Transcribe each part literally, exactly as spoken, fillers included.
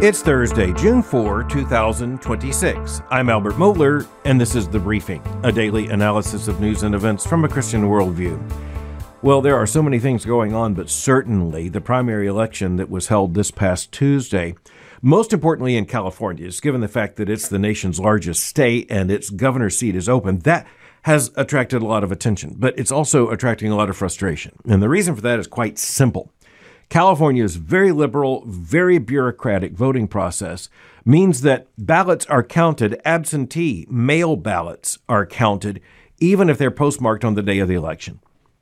It's Thursday, June fourth, two thousand twenty-six. I'm Albert Mohler, and this is The Briefing, a daily analysis of news and events from a Christian worldview. Well, there are so many things going on, but certainly the primary election that was held this past Tuesday, most importantly in California, is given the fact that it's the nation's largest state and its governor's seat is open, that has attracted a lot of attention, but it's also attracting a lot of frustration. And the reason for that is quite simple. California's very liberal, very bureaucratic voting process means that ballots are counted, absentee mail ballots are counted, even if they're postmarked on the day of the election.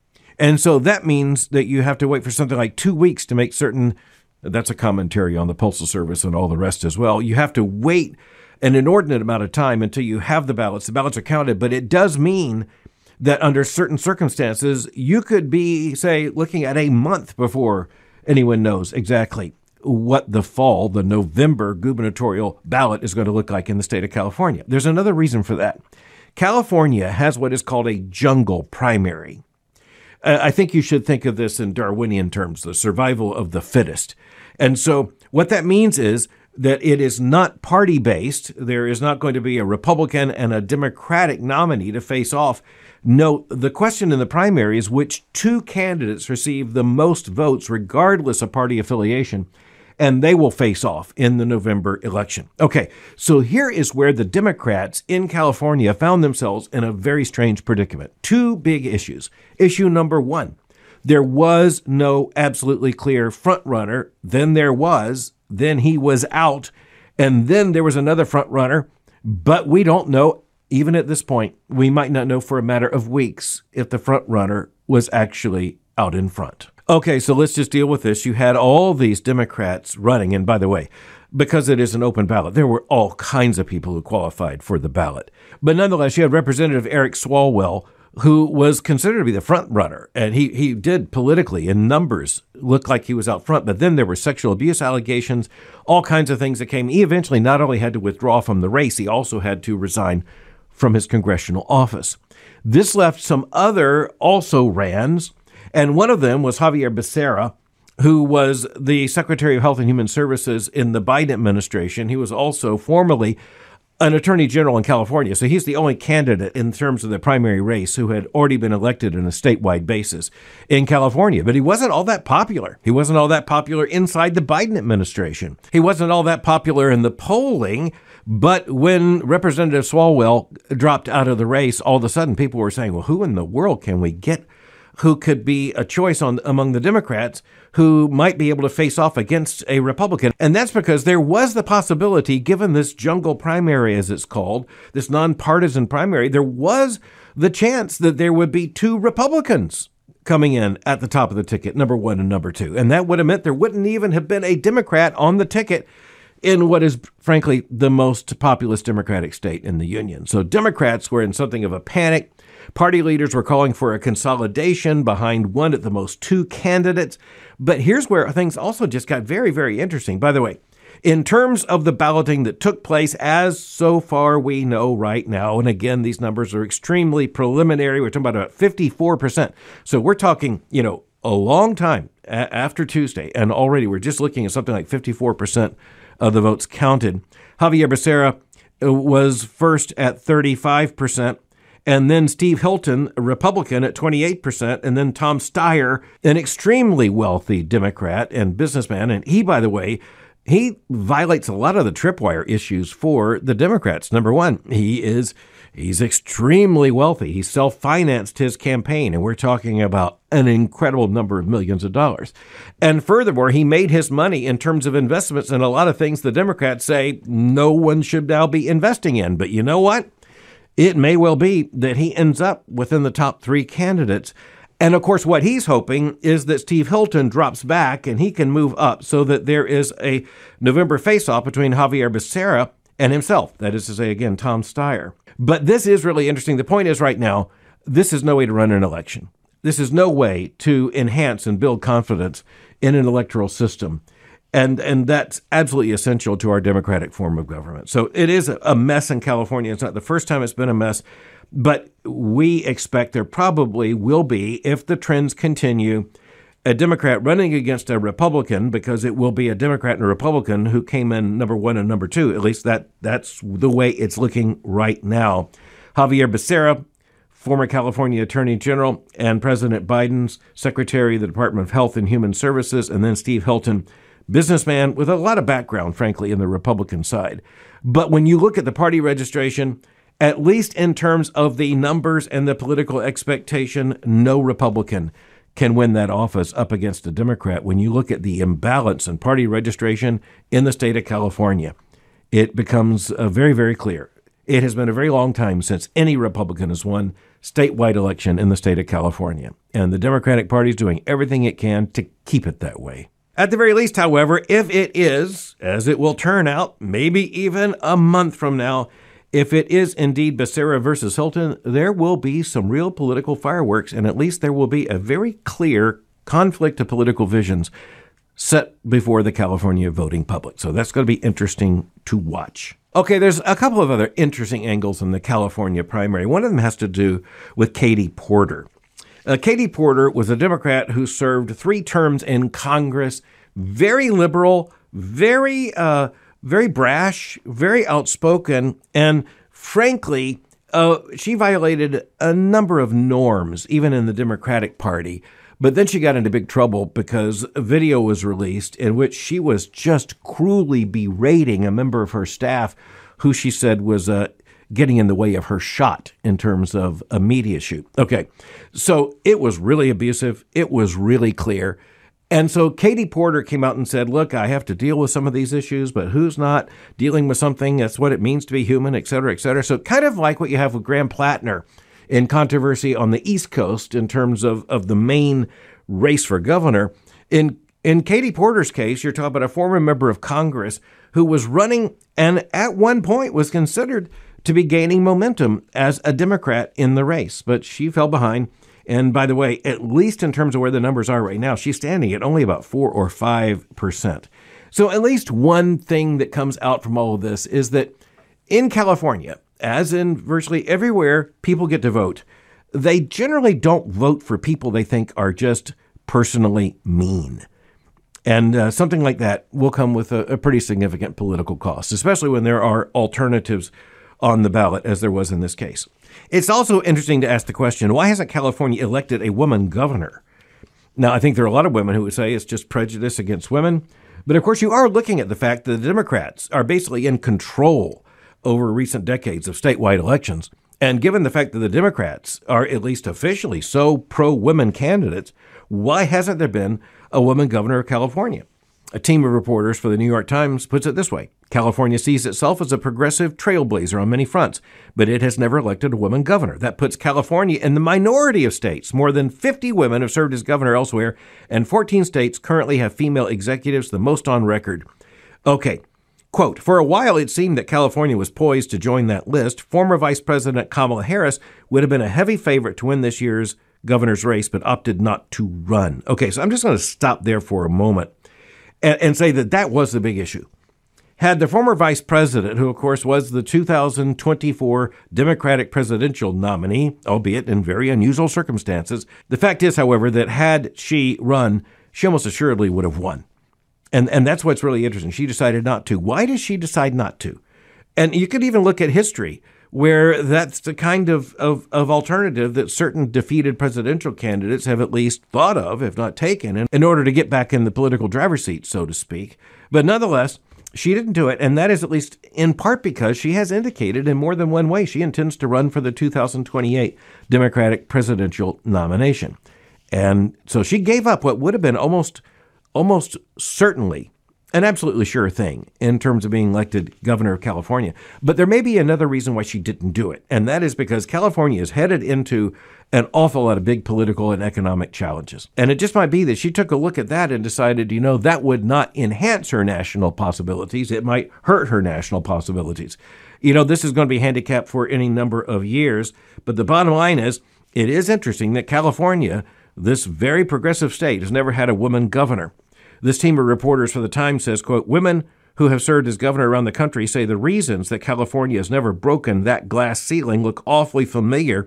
And so that means that you have to wait for something like two weeks to make certain, that's a commentary on the Postal Service and all the rest as well. You have to wait an inordinate amount of time until you have the ballots. The ballots are counted, but it does mean that under certain circumstances, you could be, say, looking at a month before anyone knows exactly what the fall, the November gubernatorial ballot is going to look like in the state of California. There's another reason for that. California has what is called a jungle primary. Uh, I think you should think of this in Darwinian terms, the survival of the fittest. And so what that means is that it is not party-based. There is not going to be a Republican and a Democratic nominee to face off. No, the question in the primary is which two candidates receive the most votes regardless of party affiliation, and they will face off in the November election. Okay, so here is where the Democrats in California found themselves in a very strange predicament. Two big issues. Issue number one, there was no absolutely clear front runner. Then there was, then he was out, and then there was another front runner, but we don't know. Even at this point, we might not know for a matter of weeks if the front runner was actually out in front. Okay, so let's just deal with this. You had all these Democrats running, and by the way, because it is an open ballot, there were all kinds of people who qualified for the ballot. But nonetheless, you had Representative Eric Swalwell, who was considered to be the front runner, and he, he did politically, in numbers, look like he was out front. But then there were sexual abuse allegations, all kinds of things that came. He eventually not only had to withdraw from the race, he also had to resign from his congressional office. This left some other also rans, and one of them was Xavier Becerra, who was the Secretary of Health and Human Services in the Biden administration. He was also formerly an attorney general in California, so he's the only candidate in terms of the primary race who had already been elected on a statewide basis in California. But he wasn't all that popular. He wasn't all that popular inside the Biden administration. He wasn't all that popular in the polling. But when Representative Swalwell dropped out of the race, all of a sudden people were saying, well, who in the world can we get who could be a choice on among the Democrats who might be able to face off against a Republican? And that's because there was the possibility, given this jungle primary, as it's called, this nonpartisan primary, there was the chance that there would be two Republicans coming in at the top of the ticket, number one and number two. And that would have meant there wouldn't even have been a Democrat on the ticket in what is, frankly, the most populous Democratic state in the union. So Democrats were in something of a panic. Party leaders were calling for a consolidation behind one, at the most two candidates. But here's where things also just got very, very interesting. By the way, in terms of the balloting that took place, as so far we know right now, and again, these numbers are extremely preliminary. We're talking about about fifty-four percent. So we're talking, you know, a long time a- after Tuesday, and already we're just looking at something like fifty-four percent of the votes counted. Xavier Becerra was first at thirty-five percent, and then Steve Hilton, a Republican, at twenty-eight percent, and then Tom Steyer, an extremely wealthy Democrat and businessman. And he, by the way, he violates a lot of the tripwire issues for the Democrats. Number one, he is he's extremely wealthy. He self-financed his campaign, and we're talking about an incredible number of millions of dollars. And furthermore, he made his money in terms of investments in a lot of things the Democrats say no one should now be investing in. But you know what? It may well be that he ends up within the top three candidates. And of course, what he's hoping is that Steve Hilton drops back and he can move up so that there is a November face-off between Xavier Becerra and himself. That is to say, again, Tom Steyer. But this is really interesting. The point is right now, this is no way to run an election. This is no way to enhance and build confidence in an electoral system. And and that's absolutely essential to our democratic form of government. So it is a mess in California. It's not the first time it's been a mess, but we expect there probably will be, if the trends continue, a Democrat running against a Republican, because it will be a Democrat and a Republican who came in number one and number two. At least that that's the way it's looking right now. Javier Becerra, former California Attorney General and President Biden's Secretary of the Department of Health and Human Services, and then Steve Hilton, businessman with a lot of background, frankly, in the Republican side. But when you look at the party registration, at least in terms of the numbers and the political expectation, no Republican can win that office up against a Democrat. When you look at the imbalance in party registration in the state of California, it becomes uh, very, very clear. It has been a very long time since any Republican has won statewide election in the state of California, and the Democratic Party is doing everything it can to keep it that way. At the very least, however, if it is, as it will turn out, maybe even a month from now, if it is indeed Becerra versus Hilton, there will be some real political fireworks, and at least there will be a very clear conflict of political visions set before the California voting public. So that's going to be interesting to watch. Okay, there's a couple of other interesting angles in the California primary. One of them has to do with Katie Porter. Uh, Katie Porter was a Democrat who served three terms in Congress, very liberal, very uh, very brash, very outspoken, and frankly, uh, she violated a number of norms, even in the Democratic Party. But then she got into big trouble because a video was released in which she was just cruelly berating a member of her staff who she said was uh, getting in the way of her shot in terms of a media shoot. Okay, so it was really abusive. It was really clear. And so Katie Porter came out and said, look, I have to deal with some of these issues, but who's not dealing with something? That's what it means to be human, et cetera, et cetera. So kind of like what you have with Graham Plattner in controversy on the East Coast in terms of, of the main race for governor. In in Katie Porter's case, you're talking about a former member of Congress who was running and at one point was considered to be gaining momentum as a Democrat in the race, but she fell behind. And by the way, at least in terms of where the numbers are right now, she's standing at only about four or five percent. So at least one thing that comes out from all of this is that in California, as in virtually everywhere people get to vote, they generally don't vote for people they think are just personally mean. And uh, something like that will come with a, a pretty significant political cost, especially when there are alternatives on the ballot, as there was in this case. It's also interesting to ask the question, why hasn't California elected a woman governor? Now, I think there are a lot of women who would say it's just prejudice against women. But of course, you are looking at the fact that the Democrats are basically in control over recent decades of statewide elections. And given the fact that the Democrats are at least officially so pro-women candidates, why hasn't there been a woman governor of California? A team of reporters for the New York Times puts it this way. California sees itself as a progressive trailblazer on many fronts, but it has never elected a woman governor. That puts California in the minority of states. More than fifty women have served as governor elsewhere, and fourteen states currently have female executives, the most on record. Okay, quote, for a while it seemed that California was poised to join that list. Former Vice President Kamala Harris would have been a heavy favorite to win this year's governor's race, but opted not to run. Okay, so I'm just going to stop there for a moment and, and say that that was the big issue. Had the former vice president, who of course was the two thousand twenty-four Democratic presidential nominee, albeit in very unusual circumstances, the fact is, however, that had she run, she almost assuredly would have won. And and that's what's really interesting. She decided not to. Why does she decide not to? And you could even look at history, where that's the kind of, of, of alternative that certain defeated presidential candidates have at least thought of, if not taken, in, in order to get back in the political driver's seat, so to speak. But nonetheless, she didn't do it, and that is at least in part because she has indicated in more than one way she intends to run for the two thousand twenty-eight Democratic presidential nomination. And so she gave up what would have been almost, almost certainly an absolutely sure thing in terms of being elected governor of California. But there may be another reason why she didn't do it, and that is because California is headed into an awful lot of big political and economic challenges. And it just might be that she took a look at that and decided, you know, that would not enhance her national possibilities. It might hurt her national possibilities. You know, this is going to be handicapped for any number of years. But the bottom line is, it is interesting that California, this very progressive state, has never had a woman governor. This team of reporters for the Times says, quote, women who have served as governor around the country say the reasons that California has never broken that glass ceiling look awfully familiar.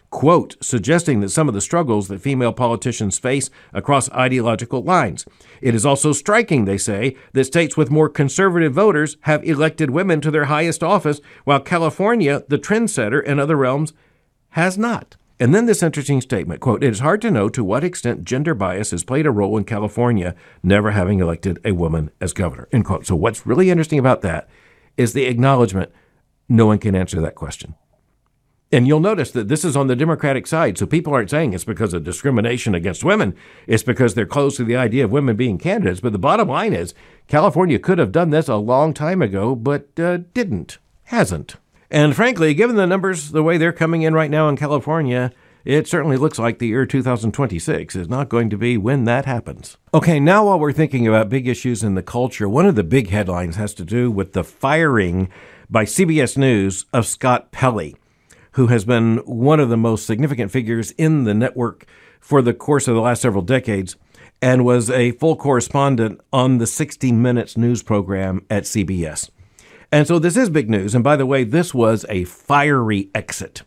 quote, suggesting that some of the struggles that female politicians face across ideological lines. It is also striking, they say, that states with more conservative voters have elected women to their highest office, while California, the trendsetter in other realms, has not. And then this interesting statement, quote, it is hard to know to what extent gender bias has played a role in California never having elected a woman as governor, end quote. So what's really interesting about that is the acknowledgement no one can answer that question. And you'll notice that this is on the Democratic side. So people aren't saying it's because of discrimination against women. It's because they're close to the idea of women being candidates. But the bottom line is California could have done this a long time ago, but uh, didn't, hasn't. And frankly, given the numbers the way they're coming in right now in California, it certainly looks like the year two thousand twenty-six is not going to be when that happens. Okay, now while we're thinking about big issues in the culture, one of the big headlines has to do with the firing by C B S News of Scott Pelley, who has been one of the most significant figures in the network for the course of the last several decades and was a full correspondent on the sixty minutes news program at C B S. And so this is big news. And by the way, this was a fiery exit.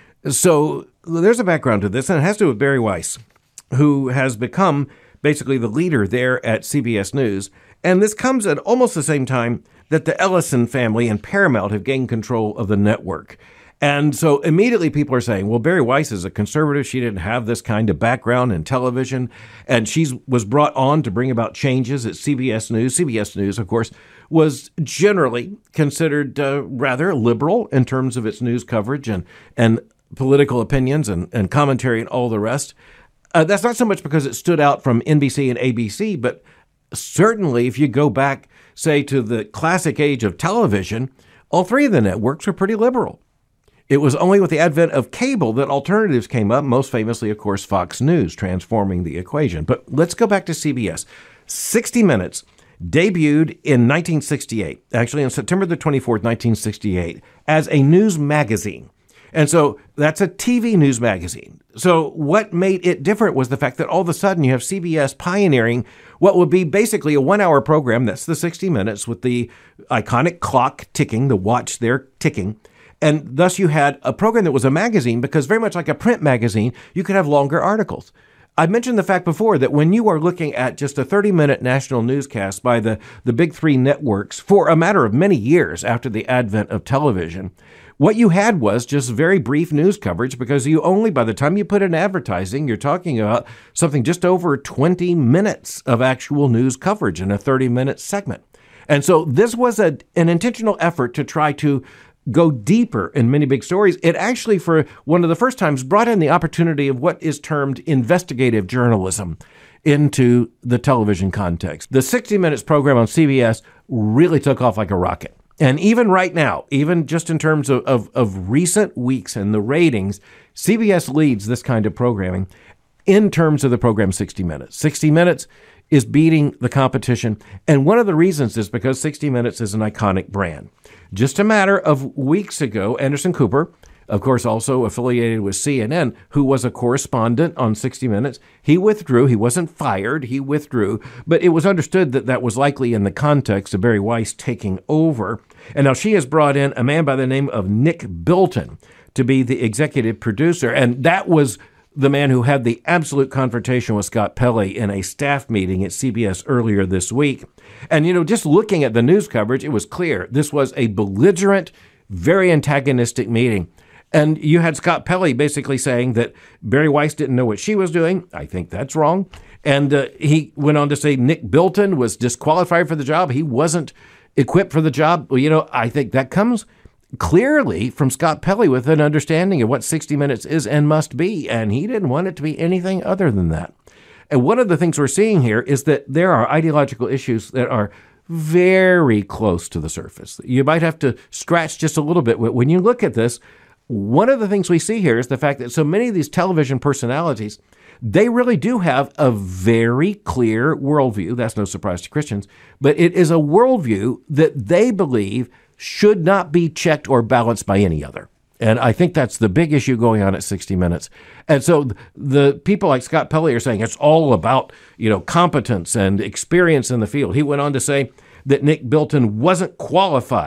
So there's a background to this, and it has to do with Bari Weiss, who has become basically the leader there at C B S News. And this comes at almost the same time that the Ellison family and Paramount have gained control of the network. And so immediately people are saying, well, Bari Weiss is a conservative. She didn't have this kind of background in television. And she was brought on to bring about changes at C B S News. C B S News, of course, was generally considered uh, rather liberal in terms of its news coverage and, and political opinions and, and commentary and all the rest. Uh, that's not so much because it stood out from N B C and A B C, but certainly if you go back, say, to the classic age of television, all three of the networks were pretty liberal. It was only with the advent of cable that alternatives came up, most famously, of course, Fox News, transforming the equation. But let's go back to C B S. sixty minutes debuted in nineteen sixty-eight, actually on September the twenty-fourth, nineteen sixty-eight, as a news magazine. And so that's a T V news magazine. So what made it different was the fact that all of a sudden you have C B S pioneering what would be basically a one-hour program, that's the sixty minutes, with the iconic clock ticking, the watch there ticking. And thus you had a program that was a magazine because very much like a print magazine, you could have longer articles. I mentioned the fact before that when you are looking at just a thirty-minute national newscast by the, the big three networks for a matter of many years after the advent of television, what you had was just very brief news coverage because you only, by the time you put in advertising, you're talking about something just over twenty minutes of actual news coverage in a thirty-minute segment. And so this was a, an intentional effort to try to go deeper in many big stories. It actually, for one of the first times, brought in the opportunity of what is termed investigative journalism into the television context. The sixty minutes program on C B S really took off like a rocket. And even right now, even just in terms of, of, of recent weeks and the ratings, C B S leads this kind of programming in terms of the program sixty minutes. sixty minutes is beating the competition. And one of the reasons is because sixty minutes is an iconic brand. Just a matter of weeks ago, Anderson Cooper, of course, also affiliated with C N N, who was a correspondent on sixty minutes, he withdrew. He wasn't fired. He withdrew. But it was understood that that was likely in the context of Bari Weiss taking over. And now she has brought in a man by the name of Nick Bilton to be the executive producer. And that was the man who had the absolute confrontation with Scott Pelley in a staff meeting at C B S earlier this week. And, you know, just looking at the news coverage, it was clear this was a belligerent, very antagonistic meeting. And you had Scott Pelley basically saying that Bari Weiss didn't know what she was doing. I think that's wrong. And uh, he went on to say Nick Bilton was disqualified for the job. He wasn't equipped for the job. Well, you know, I think that comes clearly from Scott Pelley with an understanding of what sixty minutes is and must be. And he didn't want it to be anything other than that. And one of the things we're seeing here is that there are ideological issues that are very close to the surface. You might have to scratch just a little bit. When you look at this, one of the things we see here is the fact that so many of these television personalities, they really do have a very clear worldview. That's no surprise to Christians, but it is a worldview that they believe should not be checked or balanced by any other. And I think that's the big issue going on at sixty minutes. And so the people like Scott Pelley are saying it's all about, you know, competence and experience in the field. He went on to say that Nick Bilton wasn't qualified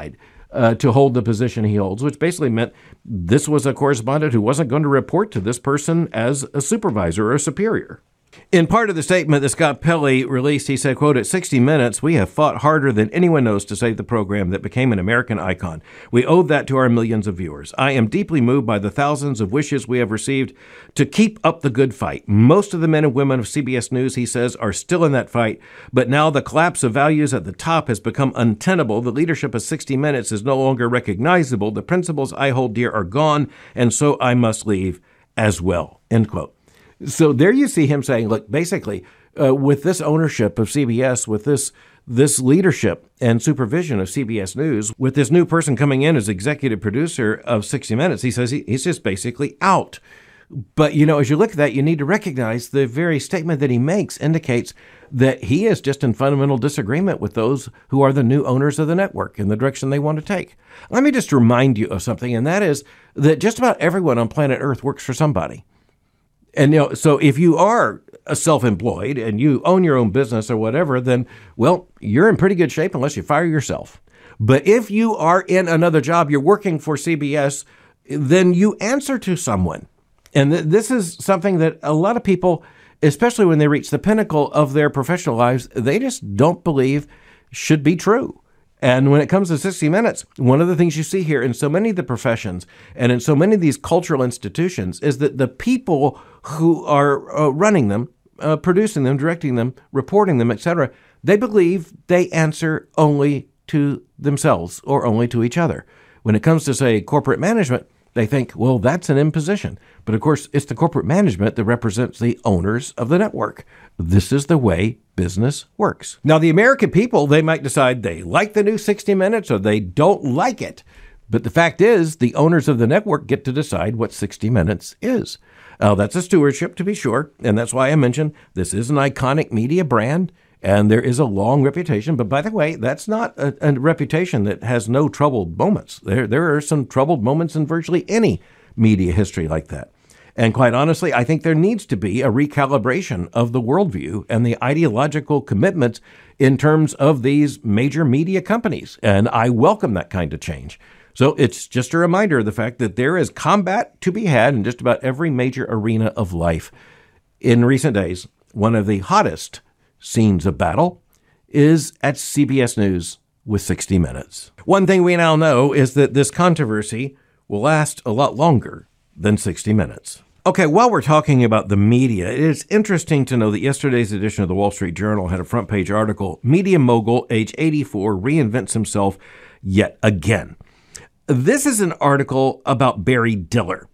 uh, to hold the position he holds, which basically meant this was a correspondent who wasn't going to report to this person as a supervisor or a superior. In part of the statement that Scott Pelley released, he said, quote, "At sixty minutes, we have fought harder than anyone knows to save the program that became an American icon. We owe that to our millions of viewers. I am deeply moved by the thousands of wishes we have received to keep up the good fight. Most of the men and women of C B S News," he says, "are still in that fight. But now the collapse of values at the top has become untenable. The leadership of sixty minutes is no longer recognizable. The principles I hold dear are gone, and so I must leave as well," end quote. So there you see him saying, look, basically, uh, with this ownership of C B S, with this this leadership and supervision of C B S News, with this new person coming in as executive producer of sixty minutes, he says he, he's just basically out. But, you know, as you look at that, you need to recognize the very statement that he makes indicates that he is just in fundamental disagreement with those who are the new owners of the network and the direction they want to take. Let me just remind you of something, and that is that just about everyone on planet Earth works for somebody. And, you know, so if you are self-employed and you own your own business or whatever, then, well, you're in pretty good shape unless you fire yourself. But if you are in another job, you're working for C B S, then you answer to someone. And th- this is something that a lot of people, especially when they reach the pinnacle of their professional lives, they just don't believe should be true. And when it comes to sixty minutes, one of the things you see here in so many of the professions and in so many of these cultural institutions is that the people who are uh, running them, uh, producing them, directing them, reporting them, et cetera, they believe they answer only to themselves or only to each other. When it comes to, say, corporate management, they think, well, that's an imposition. But of course, it's the corporate management that represents the owners of the network. This is the way business works. Now, the American people, they might decide they like the new sixty minutes or they don't like it. But the fact is, the owners of the network get to decide what sixty minutes is. Uh, that's a stewardship, to be sure. And that's why I mentioned this is an iconic media brand. And there is a long reputation. But by the way, that's not a, a reputation that has no troubled moments. There, there are some troubled moments in virtually any media history like that. And quite honestly, I think there needs to be a recalibration of the worldview and the ideological commitments in terms of these major media companies. And I welcome that kind of change. So it's just a reminder of the fact that there is combat to be had in just about every major arena of life. In recent days, one of the hottest scenes of battle is at C B S News with sixty minutes. One thing we now know is that this controversy will last a lot longer than sixty minutes. Okay, while we're talking about the media, it is interesting to know that yesterday's edition of the Wall Street Journal had a front page article, "Media Mogul, age eighty-four, reinvents himself yet again." This is an article about Barry Diller.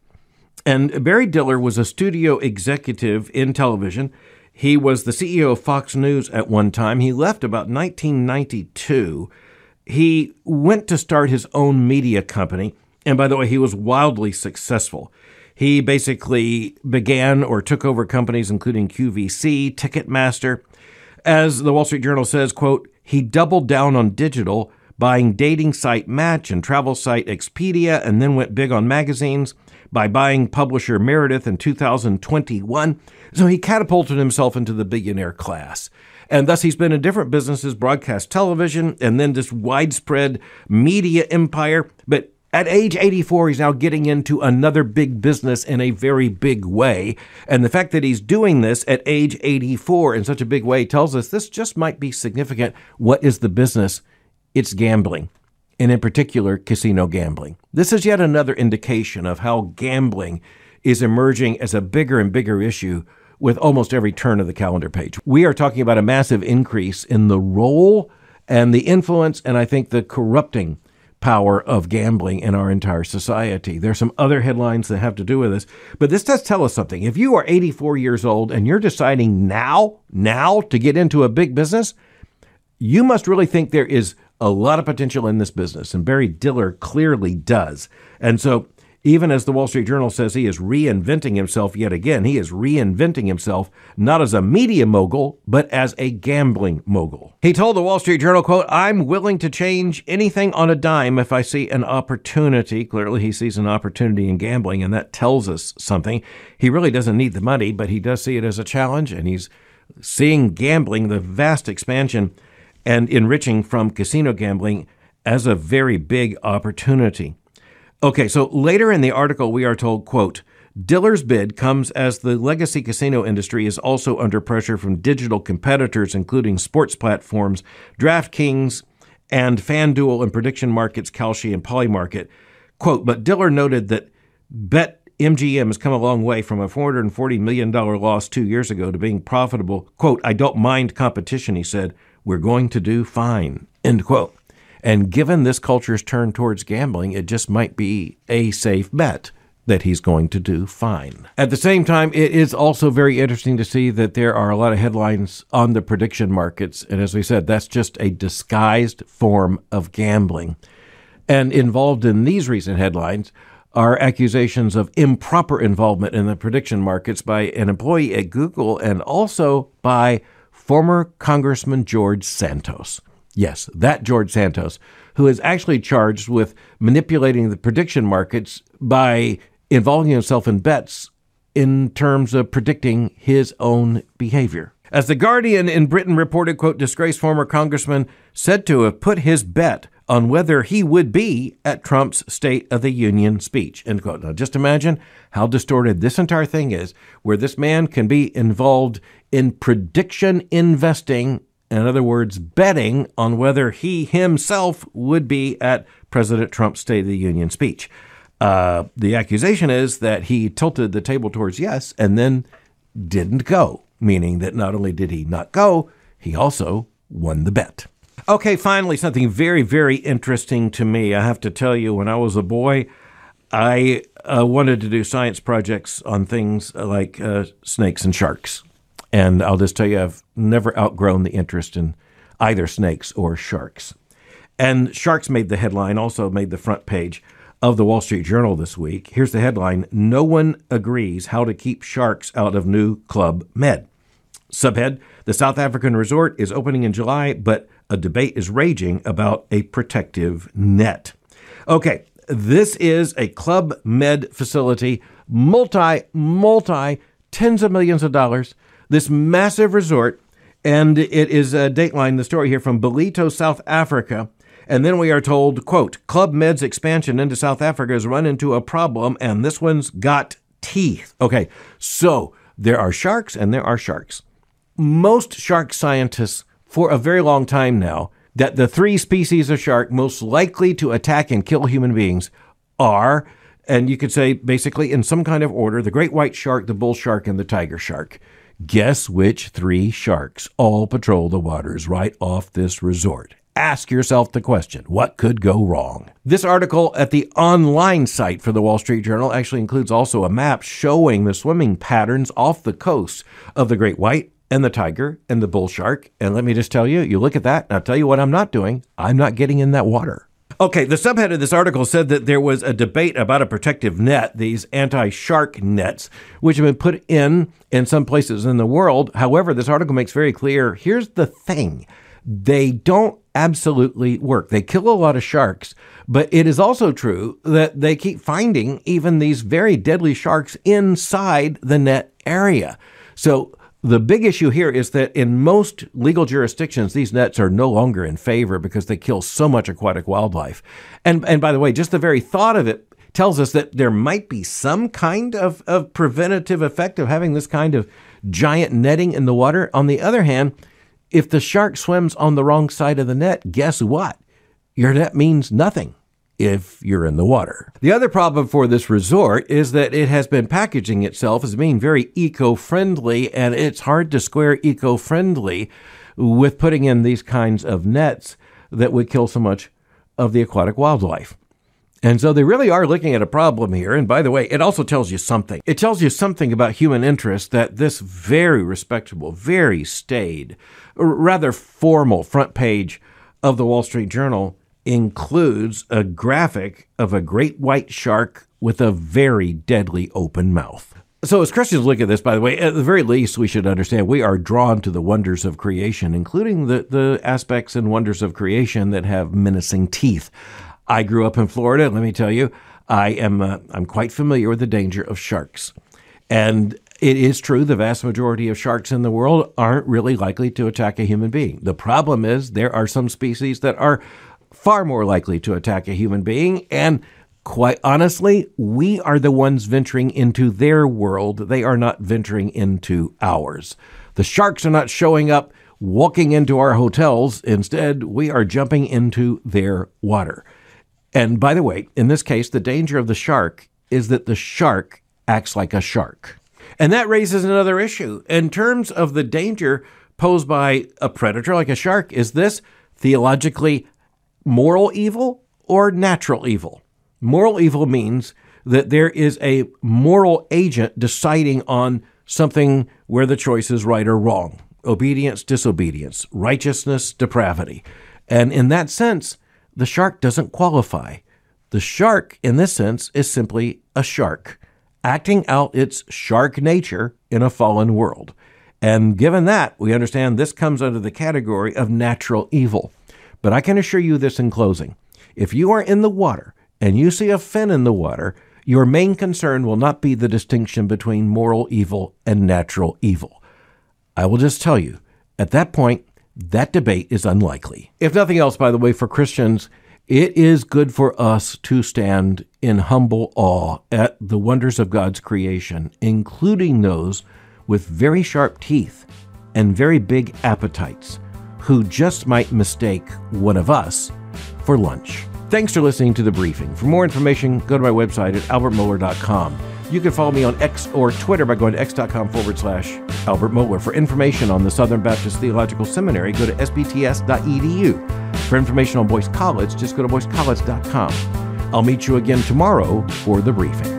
And Barry Diller was a studio executive in television. He was the C E O of Fox News at one time. He left about nineteen ninety-two. He went to start his own media company. And by the way, he was wildly successful. He basically began or took over companies including Q V C, Ticketmaster. As the Wall Street Journal says, quote, he doubled down on digital, buying dating site Match and travel site Expedia, and then went big on magazines by buying publisher Meredith in two thousand twenty-one. So he catapulted himself into the billionaire class. And thus he's been in different businesses, broadcast television, and then this widespread media empire. But at age eighty-four, he's now getting into another big business in a very big way. And the fact that he's doing this at age eighty-four in such a big way tells us this just might be significant. What is the business? It's gambling, and in particular, casino gambling. This is yet another indication of how gambling is emerging as a bigger and bigger issue with almost every turn of the calendar page. We are talking about a massive increase in the role and the influence, and I think the corrupting power of gambling in our entire society. There's some other headlines that have to do with this, but this does tell us something. If you are eighty-four years old and you're deciding now, now to get into a big business, you must really think there is a lot of potential in this business, and Barry Diller clearly does. And so even as the Wall Street Journal says he is reinventing himself yet again, he is reinventing himself not as a media mogul, but as a gambling mogul. He told the Wall Street Journal, quote, I'm willing to change anything on a dime if I see an opportunity. Clearly, he sees an opportunity in gambling, and that tells us something. He really doesn't need the money, but he does see it as a challenge, and he's seeing gambling, the vast expansion and enriching from casino gambling, as a very big opportunity. Okay, so later in the article, we are told, quote, Diller's bid comes as the legacy casino industry is also under pressure from digital competitors, including sports platforms, DraftKings, and FanDuel and prediction markets, Kalshi and Polymarket. Quote, but Diller noted that BetMGM has come a long way from a four hundred forty million dollars loss two years ago to being profitable. Quote, I don't mind competition, he said. We're going to do fine, end quote. And given this culture's turn towards gambling, it just might be a safe bet that he's going to do fine. At the same time, it is also very interesting to see that there are a lot of headlines on the prediction markets. And as we said, that's just a disguised form of gambling. And involved in these recent headlines are accusations of improper involvement in the prediction markets by an employee at Google and also by former Congressman George Santos. Yes, that George Santos, who is actually charged with manipulating the prediction markets by involving himself in bets in terms of predicting his own behavior. As The Guardian in Britain reported, quote, disgraced former congressman said to have put his bet on whether he would be at Trump's State of the Union speech, end quote. Now, just imagine how distorted this entire thing is, where this man can be involved in prediction investing. In other words, betting on whether he himself would be at President Trump's State of the Union speech. Uh, the accusation is that he tilted the table towards yes and then didn't go, meaning that not only did he not go, he also won the bet. Okay, finally, something very, very interesting to me. I have to tell you, when I was a boy, I uh, wanted to do science projects on things like uh, snakes and sharks. And I'll just tell you, I've never outgrown the interest in either snakes or sharks. And sharks made the headline, also made the front page of the Wall Street Journal this week. Here's the headline: No one agrees how to keep sharks out of new Club Med. Subhead: The South African resort is opening in July, but a debate is raging about a protective net. Okay, this is a Club Med facility, multi, multi, tens of millions of dollars. This massive resort, and it is a Dateline, the story here from Ballito, South Africa. And then we are told, quote, Club Med's expansion into South Africa has run into a problem, and this one's got teeth. Okay, so there are sharks and there are sharks. Most shark scientists for a very long time now that the three species of shark most likely to attack and kill human beings are, and you could say basically in some kind of order, the great white shark, the bull shark, and the tiger shark. Guess which three sharks all patrol the waters right off this resort? Ask yourself the question, what could go wrong? This article at the online site for the Wall Street Journal actually includes also a map showing the swimming patterns off the coast of the great white and the tiger and the bull shark. And let me just tell you, you look at that, and I'll tell you what I'm not doing. I'm not getting in that water. Okay, the subhead of this article said that there was a debate about a protective net, these anti-shark nets, which have been put in in some places in the world. However, this article makes very clear, here's the thing. They don't absolutely work. They kill a lot of sharks, but it is also true that they keep finding even these very deadly sharks inside the net area. So the big issue here is that in most legal jurisdictions, these nets are no longer in favor because they kill so much aquatic wildlife. And and by the way, just the very thought of it tells us that there might be some kind of, of preventative effect of having this kind of giant netting in the water. On the other hand, if the shark swims on the wrong side of the net, guess what? Your net means nothing if you're in the water. The other problem for this resort is that it has been packaging itself as being very eco-friendly, and it's hard to square eco-friendly with putting in these kinds of nets that would kill so much of the aquatic wildlife. And so they really are looking at a problem here. And by the way, it also tells you something. It tells you something about human interest that this very respectable, very staid, rather formal front page of the Wall Street Journal includes a graphic of a great white shark with a very deadly open mouth. So as Christians look at this, by the way, at the very least, we should understand we are drawn to the wonders of creation, including the, the aspects and wonders of creation that have menacing teeth. I grew up in Florida. Let me tell you, I am uh, I'm quite familiar with the danger of sharks. And it is true the vast majority of sharks in the world aren't really likely to attack a human being. The problem is there are some species that are far more likely to attack a human being. And quite honestly, we are the ones venturing into their world. They are not venturing into ours. The sharks are not showing up, walking into our hotels. Instead, we are jumping into their water. And by the way, in this case, the danger of the shark is that the shark acts like a shark. And that raises another issue. In terms of the danger posed by a predator like a shark, is this theologically moral evil or natural evil? Moral evil means that there is a moral agent deciding on something where the choice is right or wrong. Obedience, disobedience, righteousness, depravity. And in that sense, the shark doesn't qualify. The shark, in this sense, is simply a shark, acting out its shark nature in a fallen world. And given that, we understand this comes under the category of natural evil. But I can assure you this in closing. If you are in the water and you see a fin in the water, your main concern will not be the distinction between moral evil and natural evil. I will just tell you, at that point, that debate is unlikely. If nothing else, by the way, for Christians, it is good for us to stand in humble awe at the wonders of God's creation, including those with very sharp teeth and very big appetites, who just might mistake one of us for lunch. Thanks for listening to The Briefing. For more information, go to my website at albert mohler dot com. You can follow me on X or Twitter by going to x.com forward slash Albert Mohler. For information on the Southern Baptist Theological Seminary, go to s b t s dot e d u. For information on Boyce College, just go to boyce college dot com. I'll meet you again tomorrow for The Briefing.